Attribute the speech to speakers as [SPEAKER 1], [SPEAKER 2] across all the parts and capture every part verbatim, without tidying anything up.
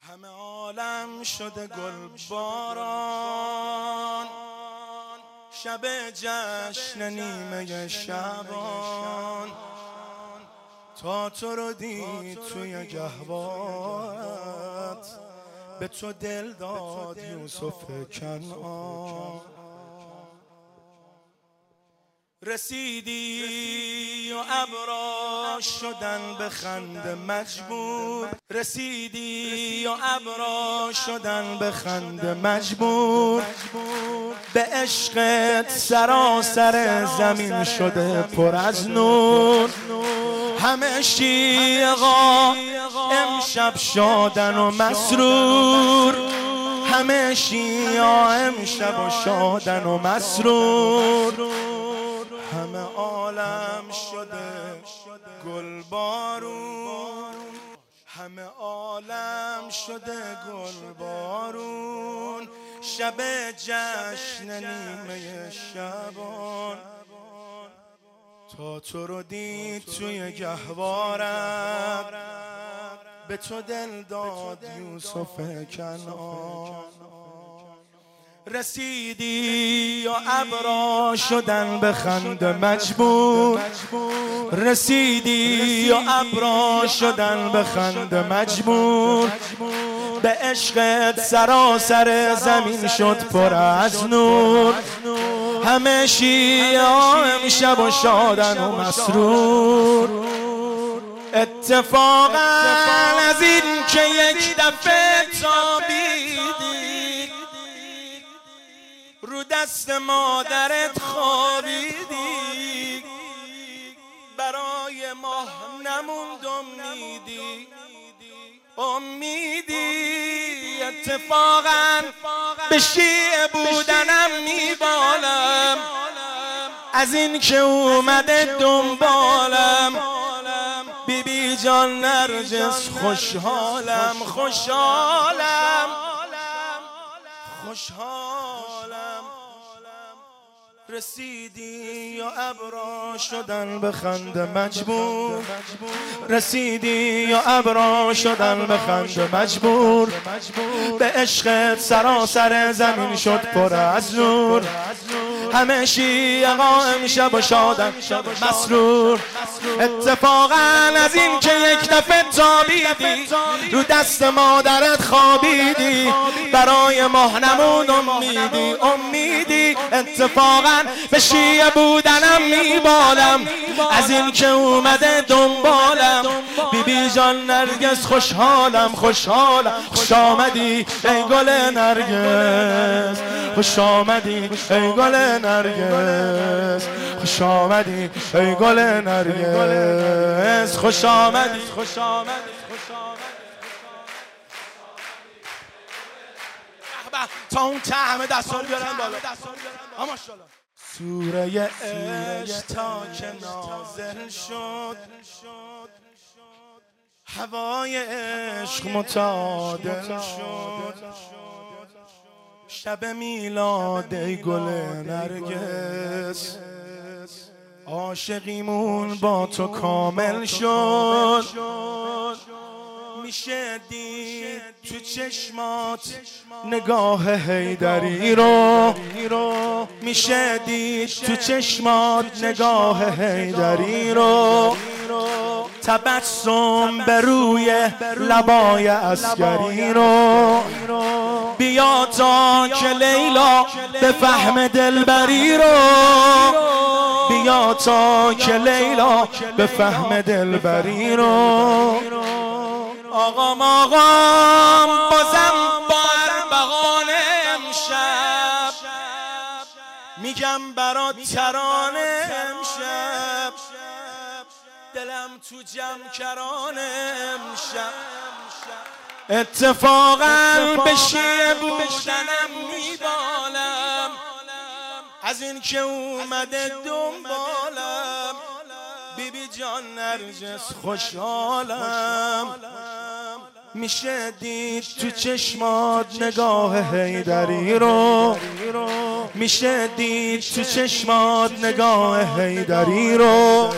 [SPEAKER 1] همه عالم شده گل باران، شب جشن نیمه شعبان، تا تو رو دید توی گهوارت، به تو دل داد یوسف کنعان. رسیدی و ابرا شدن به خنده مجبور، رسیدی و ابرا شدن به خنده مجبور، به عشقت سراسر زمین شده پر از نور. همه شیعا امشب شادن و مسرور، همه شیعا امشب و شادن و مسرور. همه عالم شده گل بارون، همه عالم شده گل بارون، شب جشن نیمه شعبان، تا تو رو دید توی گهوارت، به تو دل داد یوسف کنعان. رسیدی و ابرا شدن به خنده مجبور، رسیدی و ابرا شدن به خنده مجبور، به عشقت سراسر زمین شد پر از نور. همه شیعا امشب و شادن و مسرور. اتفاقا از این که یک دفعه تابیدی، رو دست مادرت خوابیدی، برای ماه نموند امیدی امیدی. اتفاقا به شیعه بودنم میبالم، از این که اومده دنبالم. بی بی جان نرجس خوشحالم خوشحالم خوشحالم. رسیدی و ابرا شدن به خنده مجبور، رسیدی و ابرا شدن به خنده مجبور، به عشقت سراسر زمین شد پر از نور. همه شیعا امشب و شادن مسرور. اتفاقا از این که یک دفعه تابیدی، رو دست مادرت خوابیدی، برای ماه نمون امیدی امیدی. اتفاقا به شیعه بودنم میبالم، از این که اومده دنبالم. بی بی جان نرگس خوشحالم خوشحالم. خوش آمدی ای گل نرگس، خوش آمدی ای گل نرگس، خوش آمدی ای گل نرگس، خوش آمدی خوش آمدی خوش آمدی. تا اون طعم دستان بیارن بالا. ماشاءالله. سوره عشق تا که نازل شد، هوای عشق متعادل شد. شب میلاد ای گل نرگس، عاشقیمون با تو کامل شد. میشه دید تو چشمات نگاه حیدری رو، میشه دید تو چشمات نگاه حیدری رو. تبسم به روی لبای عسکری رو. بیا تا که لیلا به فهم دلبری رو، بیا تا که لیلا به فهم دلبری رو. آقام آقام بازم با ارمغان امشب، میگم برات ترانه امشب، دلم تو جمع کرانه امشب. اتفاقا به شیعه بودنم میبالم، از این که اومده دنبالم. بی بی جان نرجس خوشحالم. میشه دید تو چشمات نگاه حیدری رو، میشه دید تو چشمات نگاه حیدری رو.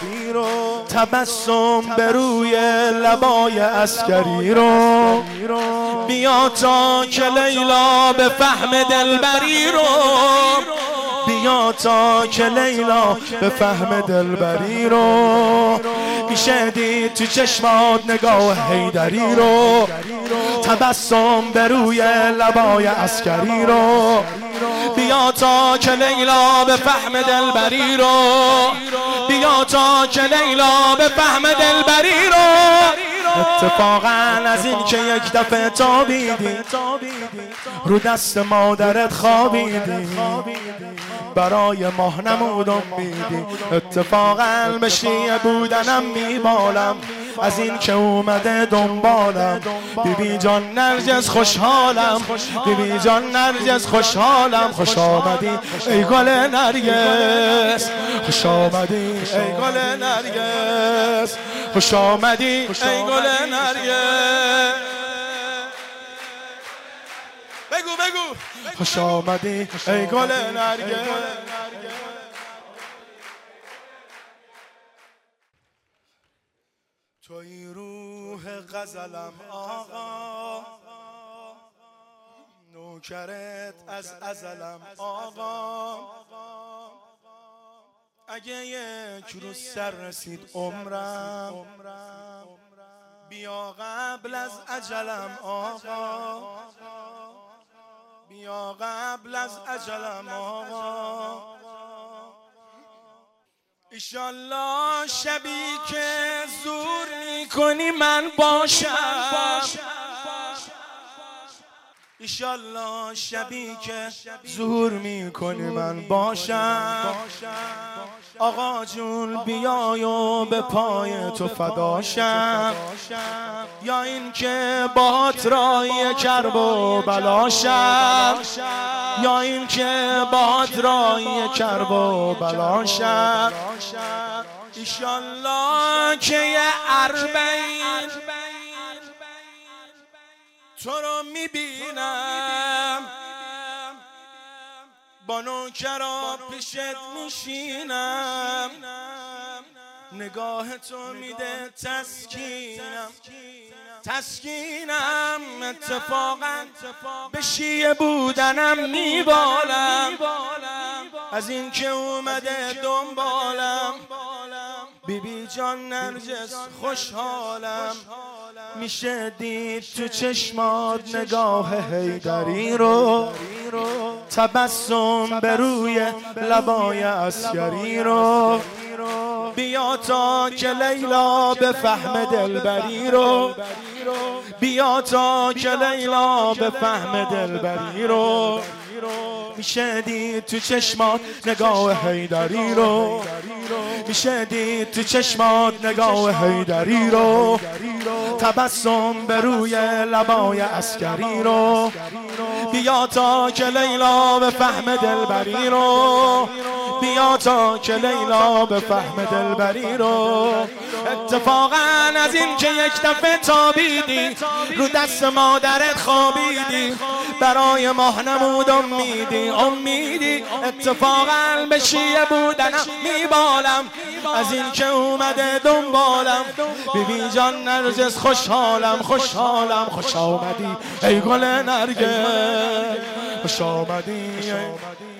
[SPEAKER 1] تبسم به روی لبای عسکری رو. بیا بیا تا که لیلا به فهم دلبری رو، بیا تا که لیلا به فهم دلبری رو. میشه دید تو چشمات نگاه حیدری رو، تبسم به روی لبای عسکری رو. بیا تا که لیلا به فهم دلبری رو، بیا تا که لیلا به فهم دلبری رو. اتفاقا از این که یک دفعه تابیدی رو دست مادرت خوابیدی، برای ماه نمود امیدی. اتفاقا به شیعه بودنم میبالم از این که اومده دنبالم. بیبی جان نرجس خوشحالم، بیبی جان نرجس خوشحالم. خوش آمدی ای گل نرگس، خوش آمدی ای گل نرگس، خوش آمدی ای گل نرگس. بگو بگو خوش آمدی ای گل نرگس. توی روح غزلم آقا، نوکرت از ازلم آقا. اگه یک روز سر رسید عمرم، بیا قبل از اجلم آقا، بیا قبل از اجلم آقا. ایشالله شبی که زور میکنی من باشم، ایشالله شبی که زور میکنی من باشم. آقا جون بیای و به پای تو فداشم، یا این که باهات رای کرب و بلاشم، یا این که باهات رای کرب و بلاشم. ایشالله که یه اربعین تو رو میبینم، با نوکرا پیشت میشینم. نگاه تو میده تسکینم، تسکینم. اتفاقا به شیعه بودنم میبالم از این که اومده دنبالم. بیبی جان نرجس خوشحالم، میشه دید تو چشمات نگاه حیدری رو، تبسم به روی لبای عسکری رو. بیا تا که لیلا به فهم دلبری رو، بیا تا که لیلا به فهم دلبری رو. میشه دید تو چشمات نگاه حیدری رو، میشه دید تو چشمات نگاه حیدری رو، تبسم به روی لبای عسکری رو. بیا تا که لیلا به فهم دلبری رو، بیا تا که لیلا به فهم دلبری رو. اتفاقا از این که یک دفعه تابیدی رو دست مادرت خوابیدی، برای ماه نمود امیدی امیدی. اتفاقا به شیعه بودنم میبالم از این که اومده دنبالم. بیبی جان نرجس خوشحالم، خوشحالم. خوش آمدی ای گل نرگس، خوش آمدی.